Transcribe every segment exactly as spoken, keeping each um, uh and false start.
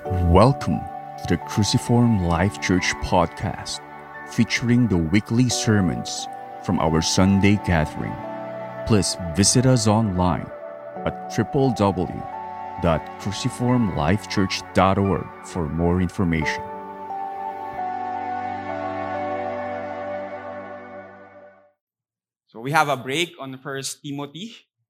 Welcome to the Cruciform Life Church podcast, featuring the weekly sermons from our Sunday gathering. Please visit us online at w w w dot cruciform life church dot org for more information. So we have a break on First Timothy,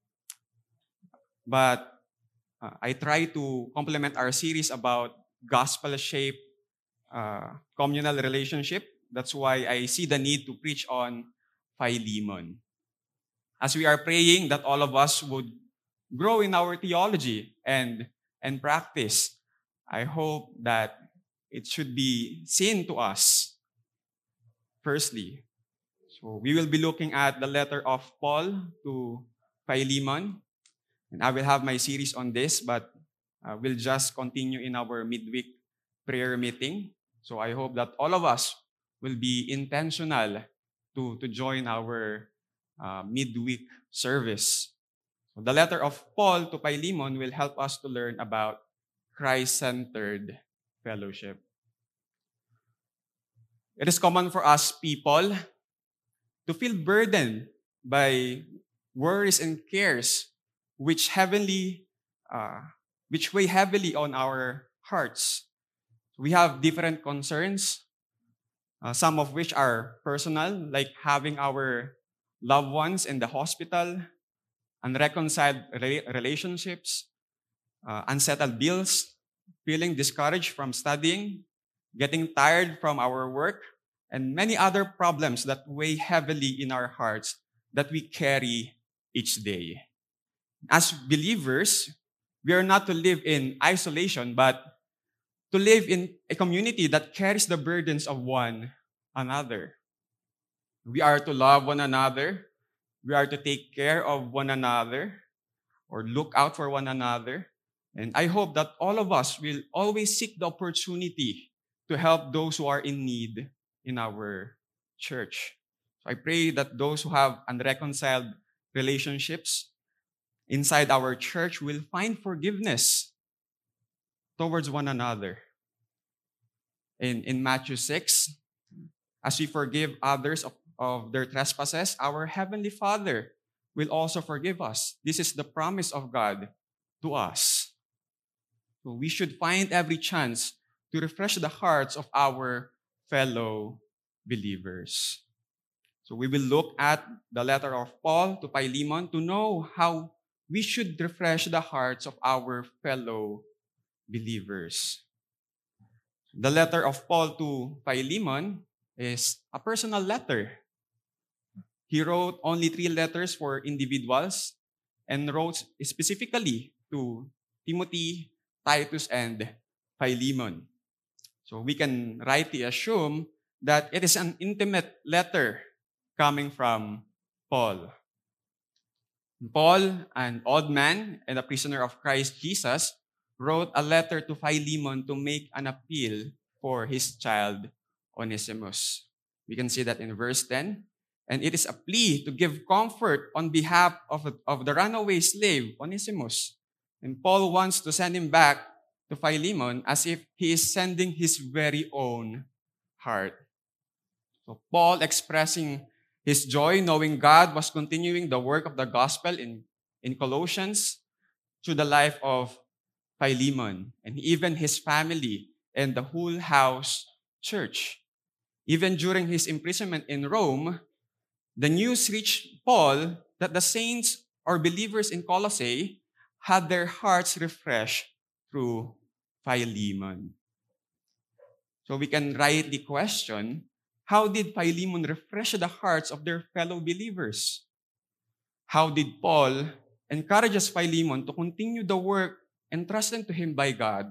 but uh, I try to complement our series about gospel-shaped uh, communal relationship. That's why I see the need to preach on Philemon. As we are praying that all of us would grow in our theology and, and practice, I hope that it should be seen to us, firstly. So we will be looking at the letter of Paul to Philemon. And I will have my series on this, but uh, we'll just continue in our midweek prayer meeting. So I hope that all of us will be intentional to, to join our uh, midweek service. So the letter of Paul to Philemon will help us to learn about Christ-centered fellowship. It is common for us people to feel burdened by worries and cares which heavenly, uh, which weigh heavily on our hearts. We have different concerns, uh, some of which are personal, like having our loved ones in the hospital, unreconciled re- relationships, uh, unsettled bills, feeling discouraged from studying, getting tired from our work, and many other problems that weigh heavily in our hearts that we carry each day. As believers, we are not to live in isolation, but to live in a community that carries the burdens of one another. We are to love one another. We are to take care of one another or look out for one another. And I hope that all of us will always seek the opportunity to help those who are in need in our church. So I pray that those who have unreconciled relationships inside our church will find forgiveness towards one another. In, in Matthew six, as we forgive others of, of their trespasses, our Heavenly Father will also forgive us. This is the promise of God to us. So we should find every chance to refresh the hearts of our fellow believers. So we will look at the letter of Paul to Philemon to know how we should refresh the hearts of our fellow believers. The letter of Paul to Philemon is a personal letter. He wrote only three letters for individuals and wrote specifically to Timothy, Titus, and Philemon. So we can rightly assume that it is an intimate letter coming from Paul. Paul, an old man and a prisoner of Christ Jesus, wrote a letter to Philemon to make an appeal for his child Onesimus. We can see that in verse ten. And it is a plea to give comfort on behalf of, of the runaway slave Onesimus. And Paul wants to send him back to Philemon as if he is sending his very own heart. So Paul expressing his joy knowing God was continuing the work of the gospel in, in Colossians through the life of Philemon and even his family and the whole house church. Even during his imprisonment in Rome, the news reached Paul that the saints or believers in Colossae had their hearts refreshed through Philemon. So we can rightly question, how did Philemon refresh the hearts of their fellow believers? How did Paul encourage Philemon to continue the work entrusted to him by God?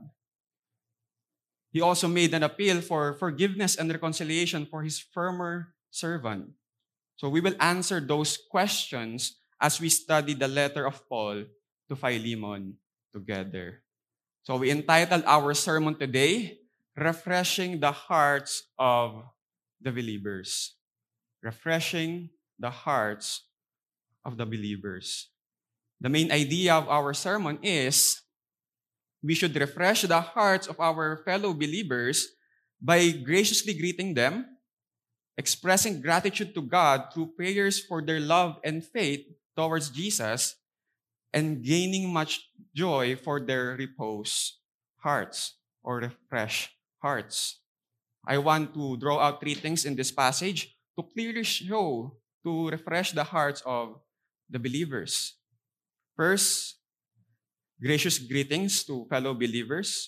He also made an appeal for forgiveness and reconciliation for his former servant. So we will answer those questions as we study the letter of Paul to Philemon together. So we entitled our sermon today, Refreshing the Hearts of the Believers. Refreshing the hearts of the believers. The main idea of our sermon is we should refresh the hearts of our fellow believers by graciously greeting them, expressing gratitude to God through prayers for their love and faith towards Jesus, and gaining much joy for their repose hearts or refresh hearts. I want to draw out three things in this passage to clearly show, to refresh the hearts of the believers. First, gracious greetings to fellow believers.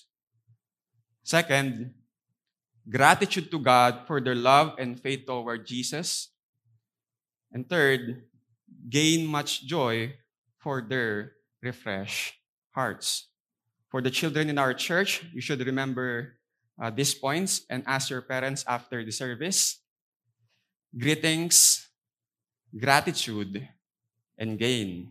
Second, gratitude to God for their love and faith toward Jesus. And third, gain much joy for their refreshed hearts. For the children in our church, you should remember uh, these points and ask your parents after the service. Greetings, gratitude, and gain.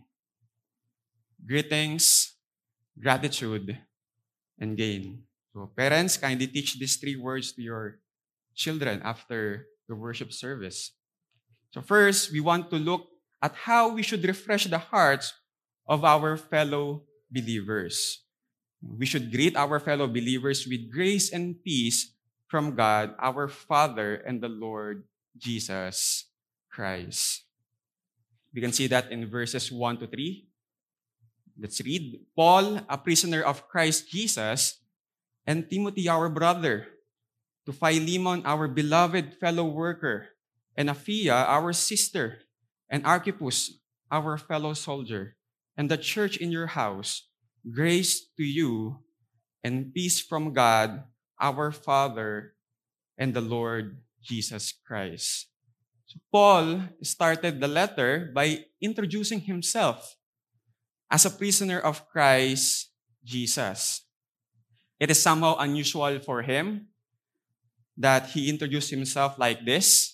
Greetings, gratitude, and gain. So parents, kindly teach these three words to your children after the worship service. So first, we want to look at how we should refresh the hearts of our fellow believers. We should greet our fellow believers with grace and peace from God, our Father, and the Lord Jesus Christ. We can see that in verses one to three. Let's read. Paul, a prisoner of Christ Jesus, and Timothy, our brother, to Philemon, our beloved fellow worker, and Apphia, our sister, and Archippus, our fellow soldier, and the church in your house, grace to you and peace from God, our Father, and the Lord Jesus Christ. So Paul started the letter by introducing himself as a prisoner of Christ Jesus. It is somehow unusual for him that he introduced himself like this.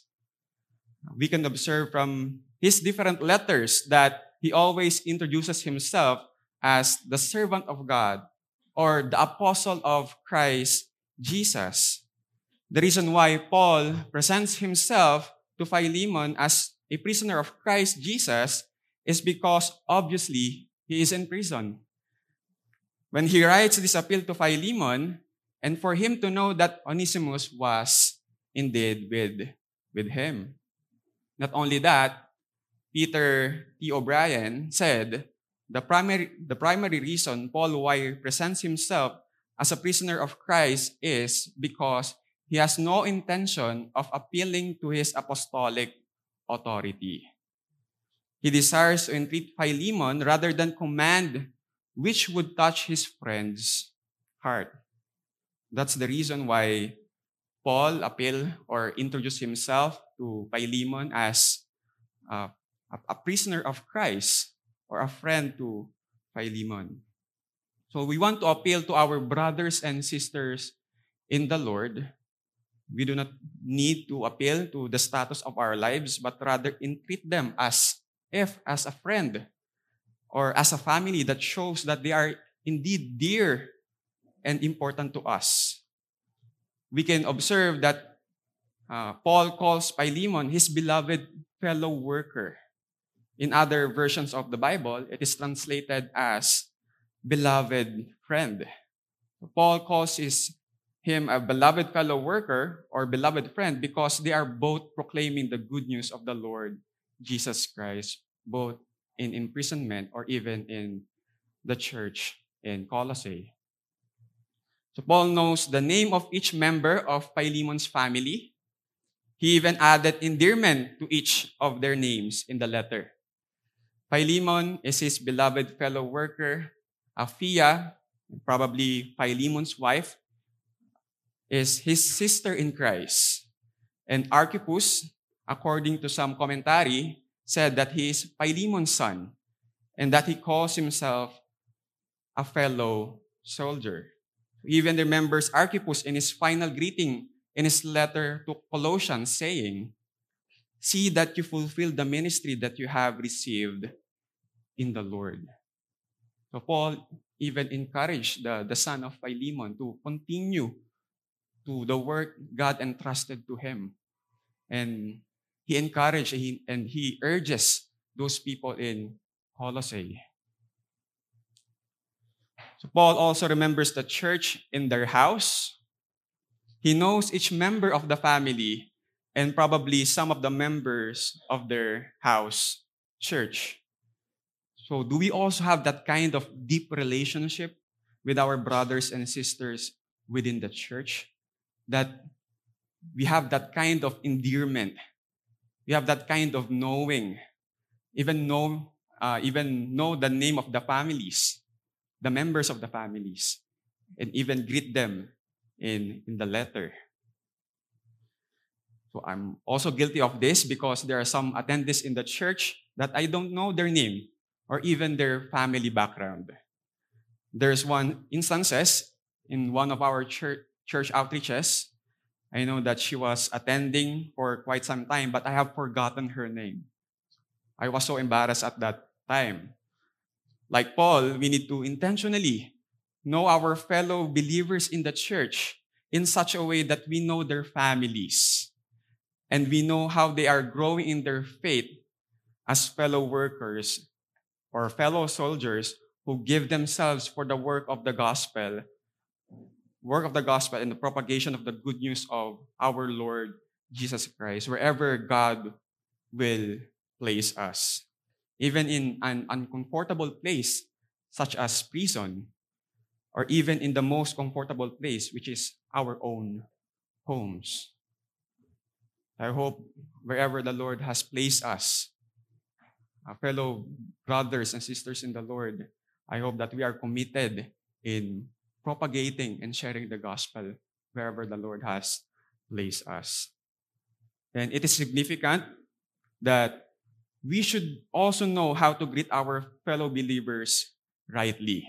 We can observe from his different letters that he always introduces himself as the servant of God or the apostle of Christ Jesus. The reason why Paul presents himself to Philemon as a prisoner of Christ Jesus is because obviously he is in prison. When he writes this appeal to Philemon, and for him to know that Onesimus was indeed with, with him. Not only that, Peter T. O'Brien said, the primary, the primary reason Paul why presents himself as a prisoner of Christ is because he has no intention of appealing to his apostolic authority. He desires to entreat Philemon rather than command, which would touch his friend's heart. That's the reason why Paul appeal or introduced himself to Philemon as uh, a, a prisoner of Christ or a friend to Philemon. So we want to appeal to our brothers and sisters in the Lord. We do not need to appeal to the status of our lives, but rather entreat them as if as a friend or as a family that shows that they are indeed dear and important to us. We can observe that uh, Paul calls Philemon his beloved fellow worker. In other versions of the Bible, it is translated as beloved friend. Paul calls his, him a beloved fellow worker or beloved friend because they are both proclaiming the good news of the Lord Jesus Christ, both in imprisonment or even in the church in Colossae. So Paul knows the name of each member of Philemon's family. He even added endearment to each of their names in the letter. Philemon is his beloved fellow worker. Apphia, probably Philemon's wife, is his sister in Christ. And Archippus, according to some commentary, said that he is Philemon's son and that he calls himself a fellow soldier. He even remembers Archippus in his final greeting in his letter to Colossians saying, "See that you fulfill the ministry that you have received in the Lord." So Paul even encouraged the, the son of Philemon to continue to the work God entrusted to him. And he encouraged he, and he urges those people in Colossae. So Paul also remembers the church in their house. He knows each member of the family and probably some of the members of their house church. So do we also have that kind of deep relationship with our brothers and sisters within the church? That we have that kind of endearment. We have that kind of knowing. Even know, uh, even know the name of the families, the members of the families, and even greet them in, in the letter. So I'm also guilty of this because there are some attendees in the church that I don't know their name or even their family background. There's one instances in one of our church, church outreaches. I know that she was attending for quite some time, but I have forgotten her name. I was so embarrassed at that time. Like Paul, we need to intentionally know our fellow believers in the church in such a way that we know their families and we know how they are growing in their faith as fellow workers or fellow soldiers who give themselves for the work of the gospel, work of the gospel and the propagation of the good news of our Lord Jesus Christ, wherever God will place us. Even in an uncomfortable place, such as prison, or even in the most comfortable place, which is our own homes. I hope wherever the Lord has placed us, our fellow brothers and sisters in the Lord, I hope that we are committed in propagating and sharing the gospel wherever the Lord has placed us. And it is significant that we should also know how to greet our fellow believers rightly.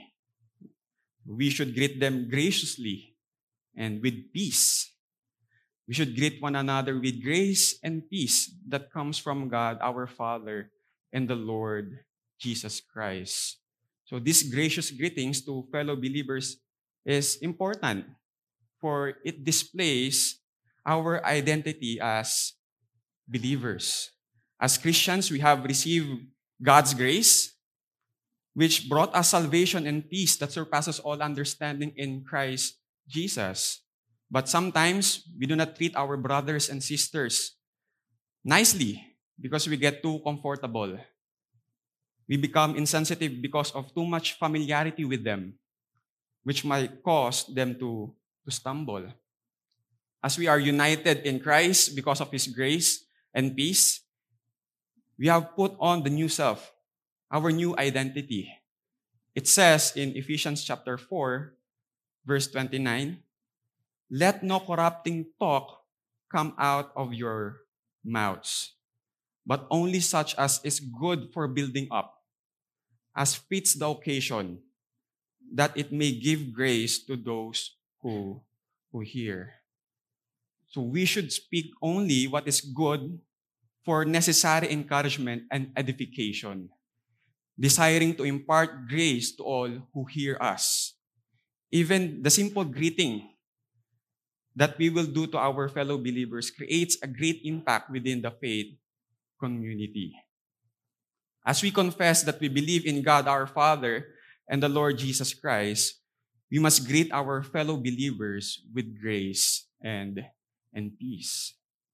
We should greet them graciously and with peace. We should greet one another with grace and peace that comes from God, our Father, and the Lord Jesus Christ. So these gracious greetings to fellow believers is important, for it displays our identity as believers. As Christians, we have received God's grace, which brought us salvation and peace that surpasses all understanding in Christ Jesus. But sometimes, we do not treat our brothers and sisters nicely because we get too comfortable. We become insensitive because of too much familiarity with them, which might cause them to, to stumble. As we are united in Christ because of His grace and peace, we have put on the new self, our new identity. It says in Ephesians chapter four, verse twenty-nine, "Let no corrupting talk come out of your mouths, but only such as is good for building up, as fits the occasion, that it may give grace to those who, who hear." So we should speak only what is good for necessary encouragement and edification, desiring to impart grace to all who hear us. Even the simple greeting that we will do to our fellow believers creates a great impact within the faith community. As we confess that we believe in God our Father and the Lord Jesus Christ, we must greet our fellow believers with grace and, and peace.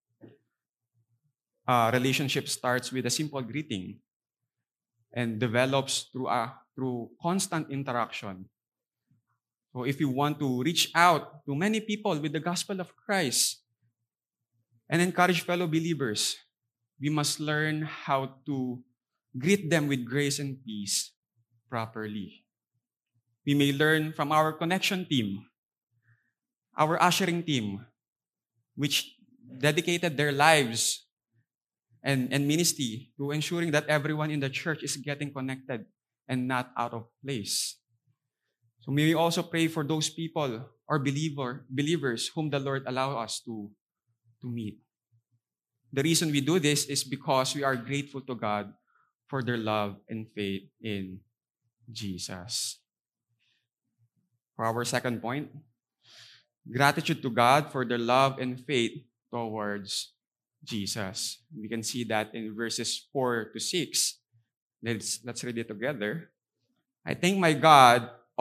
A relationship starts with a simple greeting and develops through a through constant interaction. So if you want to reach out to many people with the gospel of Christ and encourage fellow believers, we must learn how to greet them with grace and peace properly. We may learn from our connection team, our ushering team, which dedicated their lives and, and ministry to ensuring that everyone in the church is getting connected and not out of place. So may we also pray for those people or believer, believers whom the Lord allow us to, to meet. The reason we do this is because we are grateful to God for their love and faith in Jesus. For our second point, gratitude to God for their love and faith towards Jesus. We can see that in verses four to six. Let's, let's read it together. "I thank my God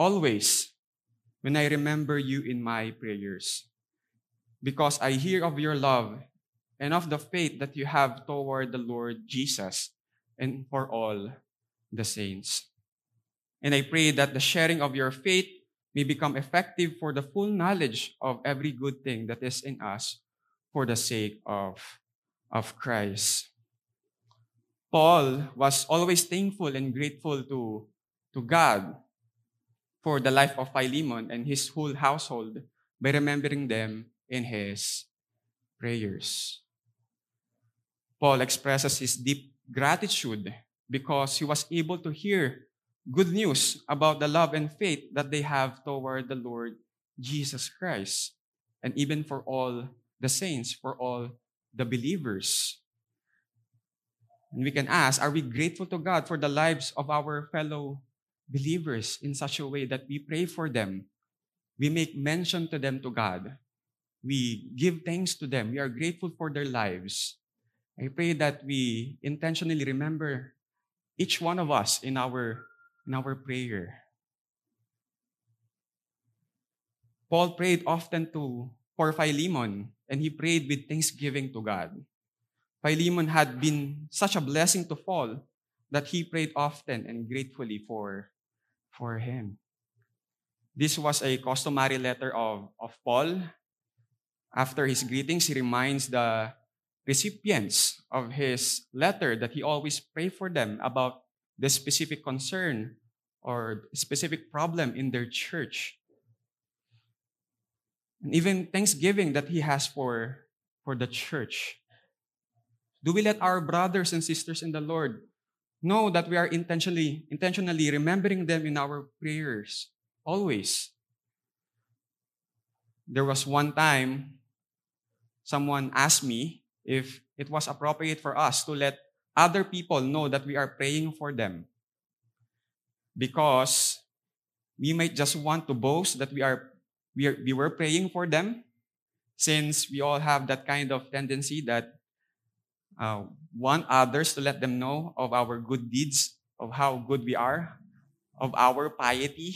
always when I remember you in my prayers, because I hear of your love and of the faith that you have toward the Lord Jesus and for all the saints. And I pray that the sharing of your faith may become effective for the full knowledge of every good thing that is in us for the sake of, of Christ. Paul was always thankful and grateful to, to God for the life of Philemon and his whole household by remembering them in his prayers. Paul expresses his deep gratitude because he was able to hear good news about the love and faith that they have toward the Lord Jesus Christ, and even for all the saints, for all the believers. And we can ask, are we grateful to God for the lives of our fellow believers in such a way that we pray for them? We make mention to them to God. We give thanks to them. We are grateful for their lives. I pray that we intentionally remember each one of us in our, in our prayer. Paul prayed often to, for Philemon, and he prayed with thanksgiving to God. Philemon had been such a blessing to Paul that he prayed often and gratefully for, for him. This was a customary letter of, of Paul. After his greetings, he reminds the recipients of his letter that he always pray for them about the specific concern or specific problem in their church. And even thanksgiving that he has for, for the church. Do we let our brothers and sisters in the Lord know that we are intentionally, intentionally remembering them in our prayers? Always. There was one time someone asked me if it was appropriate for us to let other people know that we are praying for them, because we might just want to boast that we are we, are, we were praying for them, since we all have that kind of tendency that uh, want others to let them know of our good deeds, of how good we are, of our piety.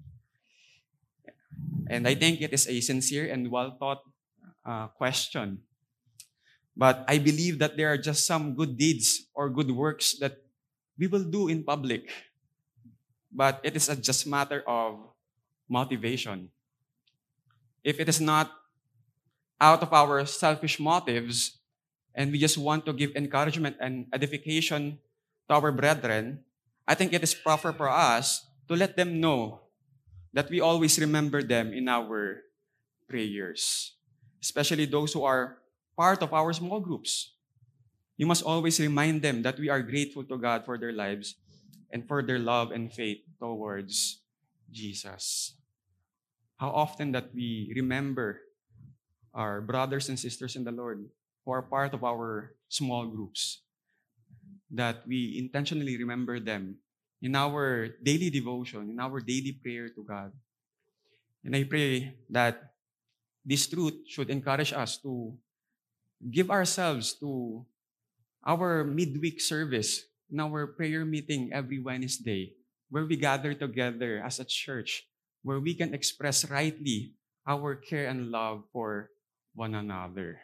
And I think it is a sincere and well-thought uh, question. But I believe that there are just some good deeds or good works that we will do in public. But it is a just matter of motivation. If it is not out of our selfish motives, and we just want to give encouragement and edification to our brethren, I think it is proper for us to let them know that we always remember them in our prayers, especially those who are part of our small groups. You must always remind them that we are grateful to God for their lives and for their love and faith towards Jesus. How often that we remember our brothers and sisters in the Lord who are part of our small groups, that we intentionally remember them in our daily devotion, in our daily prayer to God. And I pray that this truth should encourage us to give ourselves to our midweek service, in our prayer meeting every Wednesday, where we gather together as a church, where we can express rightly our care and love for one another.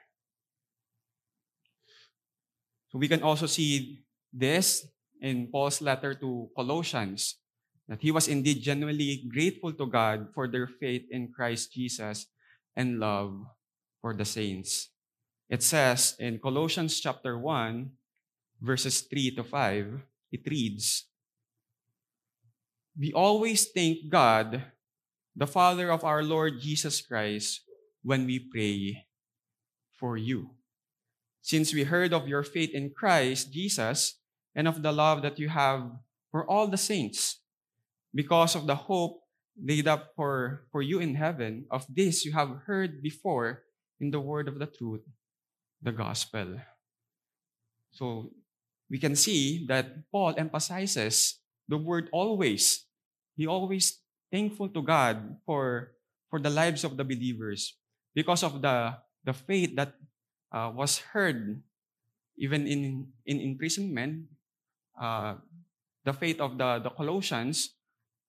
So we can also see this in Paul's letter to Colossians, that he was indeed genuinely grateful to God for their faith in Christ Jesus and love for the saints. It says in Colossians chapter one, verses three to five, it reads, "We always thank God, the Father of our Lord Jesus Christ, when we pray for you. Since we heard of your faith in Christ Jesus and of the love that you have for all the saints, because of the hope laid up for, for you in heaven, of this you have heard before in the word of the truth, the gospel." So we can see that Paul emphasizes the word always. He always thankful to God for, for the lives of the believers because of the, the faith that uh, was heard even in, in imprisonment. Uh, the faith of the, the Colossians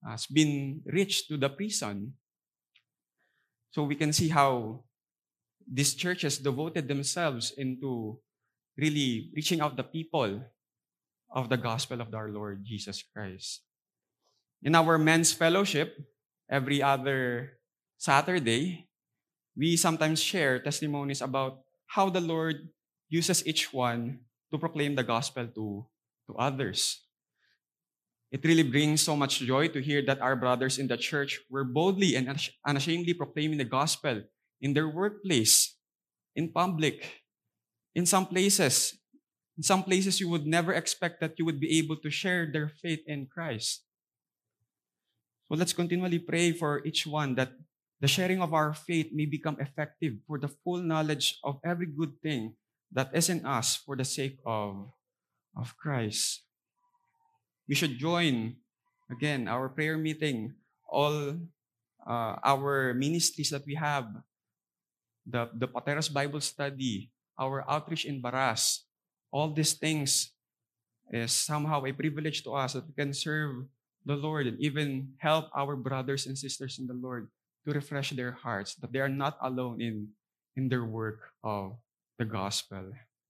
has been reached to the prison. So we can see how these churches devoted themselves into really reaching out the people of the gospel of our Lord Jesus Christ. In our men's fellowship, every other Saturday, we sometimes share testimonies about how the Lord uses each one to proclaim the gospel to, to others. It really brings so much joy to hear that our brothers in the church were boldly and unashamedly proclaiming the gospel in their workplace, in public, in some places. In some places, you would never expect that you would be able to share their faith in Christ. So let's continually pray for each one that the sharing of our faith may become effective for the full knowledge of every good thing that is in us for the sake of, of Christ. We should join, again, our prayer meeting, all uh, our ministries that we have, the, the Pateros Bible Study, our outreach in Baras. All these things is somehow a privilege to us that we can serve the Lord and even help our brothers and sisters in the Lord to refresh their hearts, that they are not alone in, in their work of the gospel.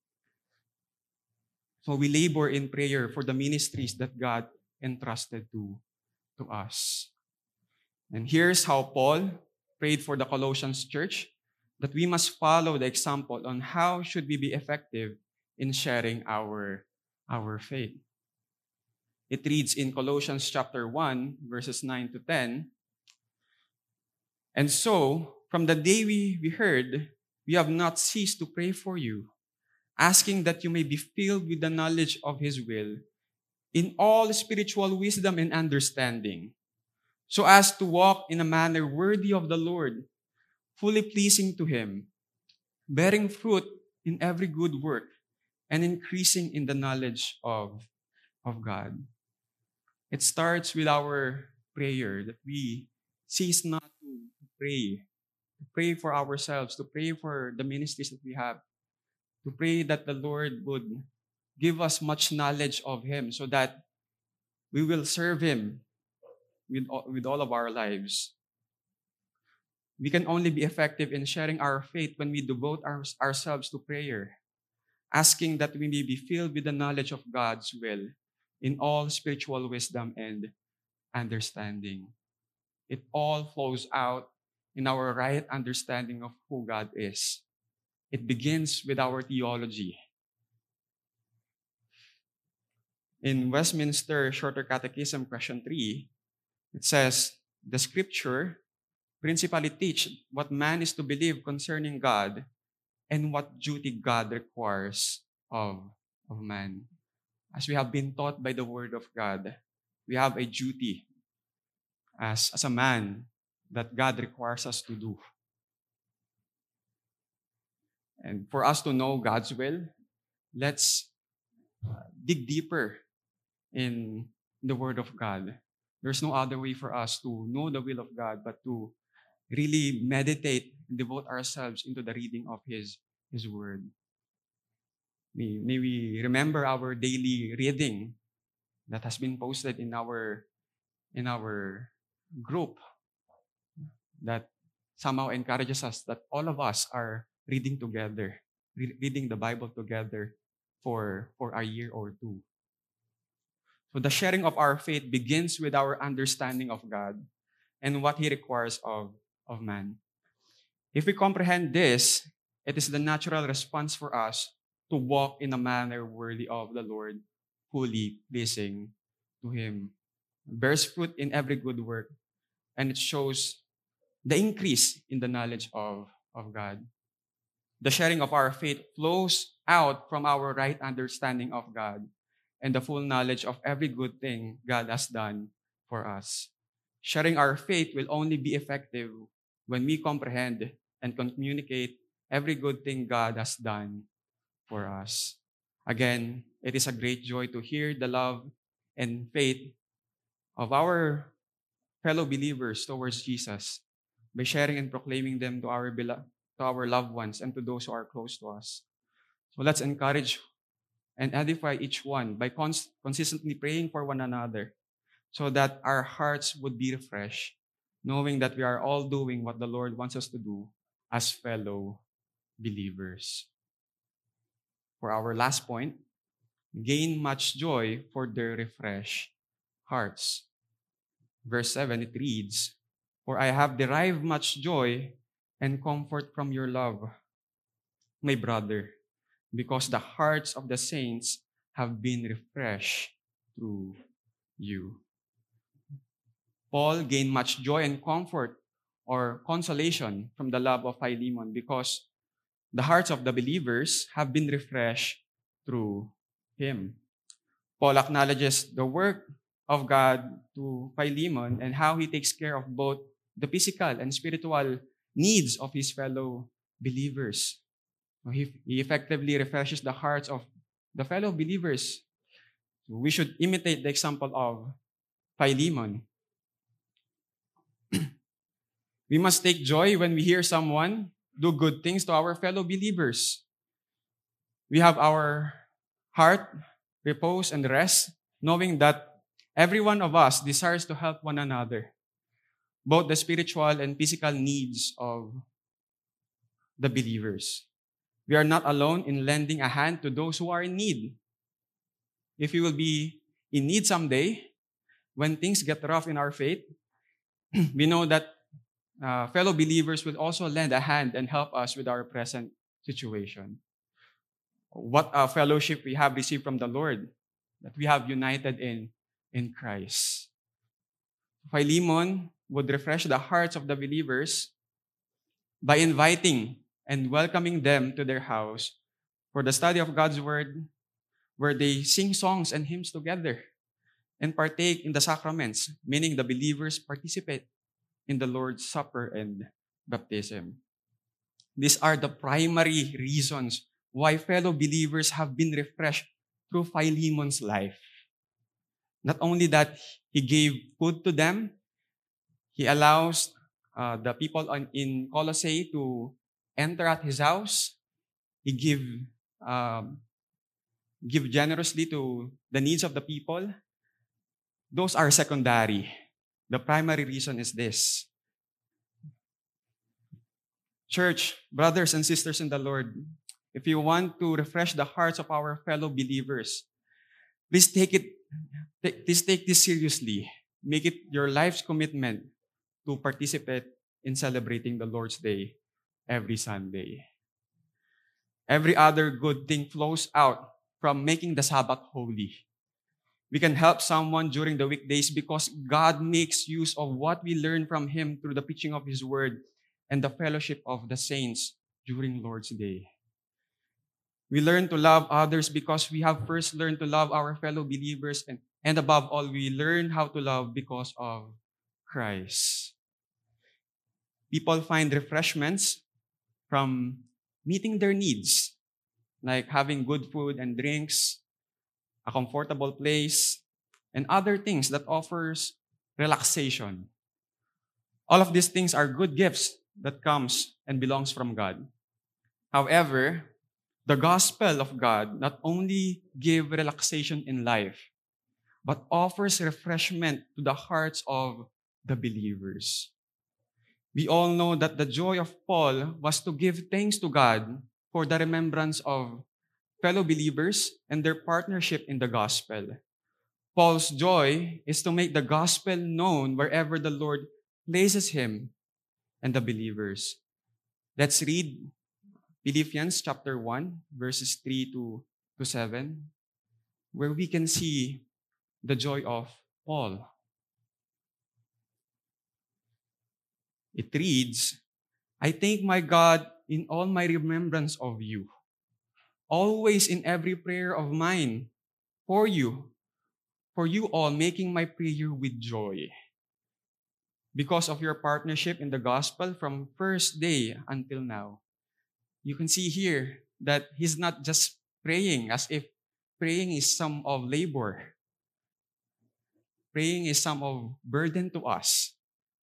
So we labor in prayer for the ministries that God entrusted to, to us. And here's how Paul prayed for the Colossians church, that we must follow the example on how should we be effective in sharing our, our faith. It reads in Colossians chapter one, verses nine to ten, "And so, from the day we, we heard, we have not ceased to pray for you, asking that you may be filled with the knowledge of His will, in all spiritual wisdom and understanding, so as to walk in a manner worthy of the Lord, fully pleasing to Him, bearing fruit in every good work, and increasing in the knowledge of, of God." It starts with our prayer, that we cease not to pray, to pray for ourselves, to pray for the ministries that we have, to pray that the Lord would give us much knowledge of Him so that we will serve Him with, with all of our lives. We can only be effective in sharing our faith when we devote our, ourselves to prayer, asking that we may be filled with the knowledge of God's will in all spiritual wisdom and understanding. It all flows out in our right understanding of who God is. It begins with our theology. In Westminster Shorter Catechism, question three, it says, "The scripture principally teach what man is to believe concerning God and what duty God requires of, of man." As we have been taught by the Word of God, we have a duty as, as a man that God requires us to do. And for us to know God's will, let's uh, dig deeper in the Word of God. There's no other way for us to know the will of God but to really meditate and devote ourselves into the reading of His, His Word. May, may we remember our daily reading that has been posted in our, in our group that somehow encourages us that all of us are reading together, re- reading the Bible together for, for a year or two. So the sharing of our faith begins with our understanding of God and what He requires of, of man. If we comprehend this, it is the natural response for us to walk in a manner worthy of the Lord, fully pleasing to Him. It bears fruit in every good work, and it shows the increase in the knowledge of, of God. The sharing of our faith flows out from our right understanding of God and the full knowledge of every good thing God has done for us. Sharing our faith will only be effective when we comprehend and communicate every good thing God has done for us. Again, it is a great joy to hear the love and faith of our fellow believers towards Jesus by sharing and proclaiming them to our belo- to our loved ones and to those who are close to us. So let's encourage and edify each one by cons- consistently praying for one another so that our hearts would be refreshed, knowing that we are all doing what the Lord wants us to do as fellow believers. For our last point, gain much joy for their refreshed hearts. Verse seven, it reads, "For I have derived much joy and comfort from your love, my brother, because the hearts of the saints have been refreshed through you." Paul gained much joy and comfort or consolation from the love of Philemon because the hearts of the believers have been refreshed through him. Paul acknowledges the work of God to Philemon and how he takes care of both the physical and spiritual needs of his fellow believers. He, he effectively refreshes the hearts of the fellow believers. We should imitate the example of Philemon. We must take joy when we hear someone do good things to our fellow believers. We have our heart repose and rest, knowing that every one of us desires to help one another, both the spiritual and physical needs of the believers. We are not alone in lending a hand to those who are in need. If we will be in need someday, when things get rough in our faith, we know that uh, fellow believers will also lend a hand and help us with our present situation. What a fellowship we have received from the Lord, that we have united in, in Christ. Philemon would refresh the hearts of the believers by inviting and welcoming them to their house for the study of God's Word, where they sing songs and hymns together and partake in the sacraments, meaning the believers participate in the Lord's Supper and baptism. These are the primary reasons why fellow believers have been refreshed through Philemon's life. Not only that he gave food to them, he allows uh, the people on, in Colossae to enter at his house. He give, um, give generously to the needs of the people. Those are secondary. The primary reason is this. Church, brothers and sisters in the Lord, if you want to refresh the hearts of our fellow believers, please take it, take, please take this seriously. Make it your life's commitment to participate in celebrating the Lord's Day every Sunday. Every other good thing flows out from making the Sabbath holy. We can help someone during the weekdays because God makes use of what we learn from Him through the preaching of His Word and the fellowship of the saints during Lord's Day. We learn to love others because we have first learned to love our fellow believers, and, and above all, we learn how to love because of Christ. People find refreshments from meeting their needs, like having good food and drinks, a comfortable place, and other things that offers relaxation. All of these things are good gifts that comes and belongs from God. However, the gospel of God not only gives relaxation in life, but offers refreshment to the hearts of the believers. We all know that the joy of Paul was to give thanks to God for the remembrance of fellow believers and their partnership in the gospel. Paul's joy is to make the gospel known wherever the Lord places him and the believers. Let's read Philippians chapter one, verses three to seven, where we can see the joy of Paul. It reads, "I thank my God in all my remembrance of you, always in every prayer of mine for you, for you all, making my prayer with joy, because of your partnership in the gospel from first day until now." You can see here that he's not just praying as if praying is some of labor. Praying is some of burden to us.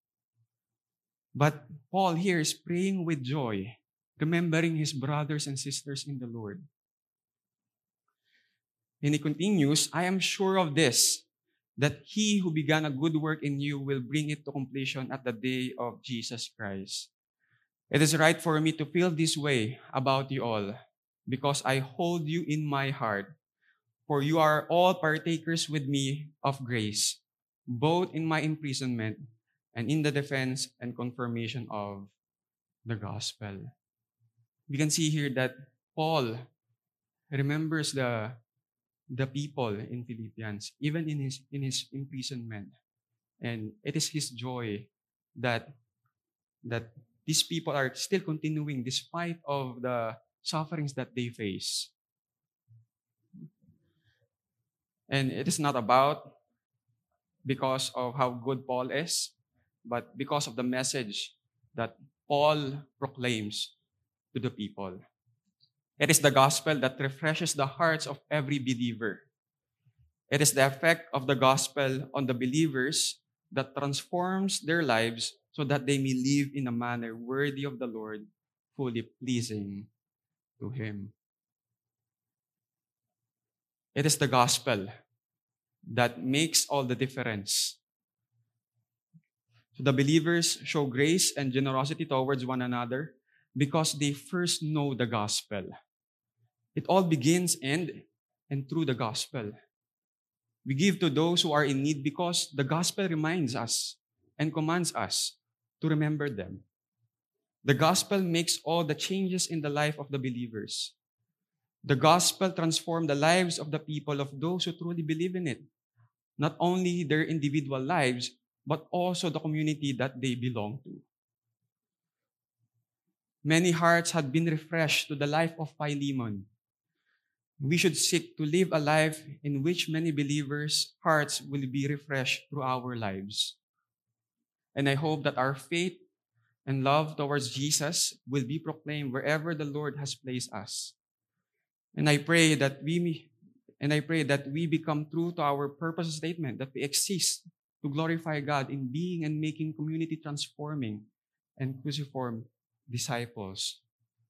But Paul here is praying with joy, remembering his brothers and sisters in the Lord. And he continues, "I am sure of this, that he who began a good work in you will bring it to completion at the day of Jesus Christ. It is right for me to feel this way about you all, because I hold you in my heart, for you are all partakers with me of grace, both in my imprisonment and in the defense and confirmation of the gospel. We can see here that Paul remembers the, the people in Philippians, even in his, in his imprisonment. And it is his joy that, that these people are still continuing despite of the sufferings that they face. And it is not about because of how good Paul is, but because of the message that Paul proclaims to the people. It is the gospel that refreshes the hearts of every believer. It is the effect of the gospel on the believers that transforms their lives so that they may live in a manner worthy of the Lord, fully pleasing to Him. It is the gospel that makes all the difference. So the believers show grace and generosity towards one another because they first know the gospel. It all begins in and through the gospel. We give to those who are in need because the gospel reminds us and commands us to remember them. The gospel makes all the changes in the life of the believers. The gospel transforms the lives of the people, of those who truly believe in it. Not only their individual lives, but also the community that they belong to. Many hearts had been refreshed to the life of Philemon. We should seek to live a life in which many believers' hearts will be refreshed through our lives. And I hope that our faith and love towards Jesus will be proclaimed wherever the Lord has placed us. And I pray that we and I pray that we become true to our purpose statement, that we exist to glorify God in being and making community transforming and cruciform disciples.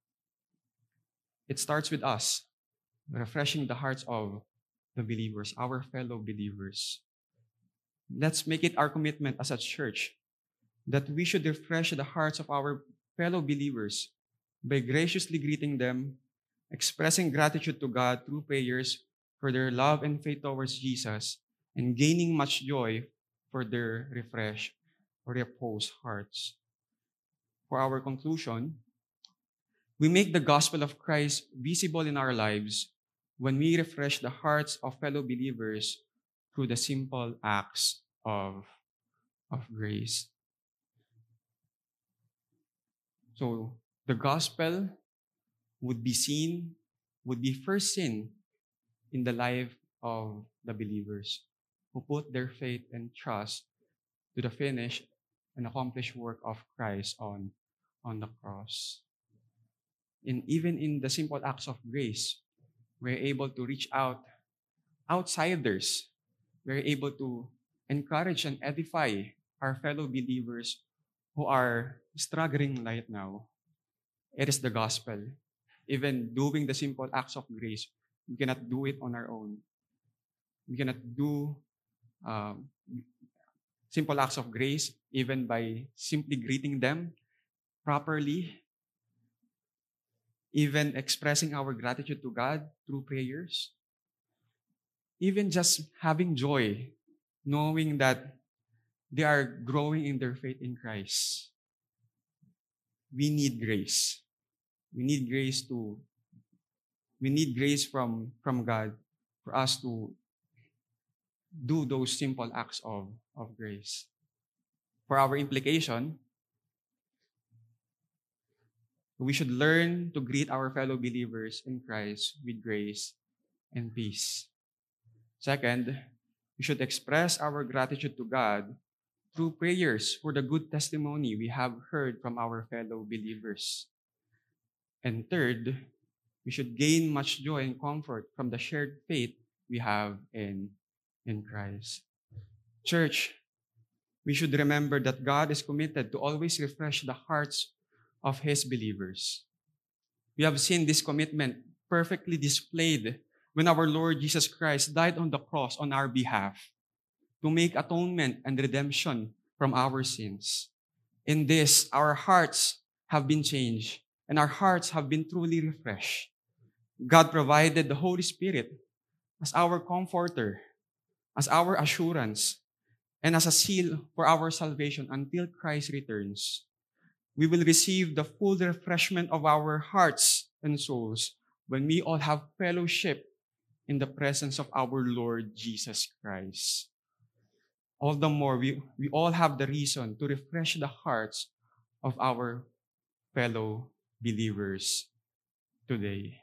It starts with us, refreshing the hearts of the believers, our fellow believers. Let's make it our commitment as a church that we should refresh the hearts of our fellow believers by graciously greeting them, expressing gratitude to God through prayers for their love and faith towards Jesus, and gaining much joy for their refreshed or reposed hearts. For our conclusion, we make the gospel of Christ visible in our lives when we refresh the hearts of fellow believers through the simple acts of, of grace. So the gospel would be seen, would be first seen in the life of the believers who put their faith and trust to the finished and accomplished work of Christ on, on the cross. And even in the simple acts of grace, we're able to reach out outsiders. We're able to encourage and edify our fellow believers who are struggling right now. It is the gospel. Even doing the simple acts of grace, we cannot do it on our own. We cannot do um, simple acts of grace even by simply greeting them properly, even expressing our gratitude to God through prayers, even just having joy, knowing that they are growing in their faith in Christ. We need grace. We need grace to, we need grace from, from God for us to do those simple acts of, of grace. For our implication, we should learn to greet our fellow believers in Christ with grace and peace. Second, we should express our gratitude to God through prayers for the good testimony we have heard from our fellow believers. And third, we should gain much joy and comfort from the shared faith we have in, in Christ. Church, we should remember that God is committed to always refresh the hearts of His believers. We have seen this commitment perfectly displayed when our Lord Jesus Christ died on the cross on our behalf. to make atonement and redemption from our sins. In this, our hearts have been changed and our hearts have been truly refreshed. God provided the Holy Spirit as our comforter, as our assurance, and as a seal for our salvation until Christ returns. We will receive the full refreshment of our hearts and souls when we all have fellowship in the presence of our Lord Jesus Christ. All the more, we, we all have the reason to refresh the hearts of our fellow believers today.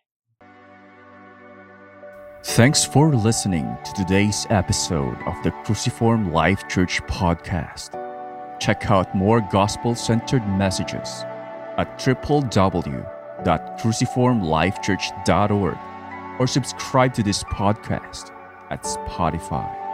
Thanks for listening to today's episode of the Cruciform Life Church podcast. Check out more gospel-centered messages at w w w dot cruciform life church dot org or subscribe to this podcast at Spotify.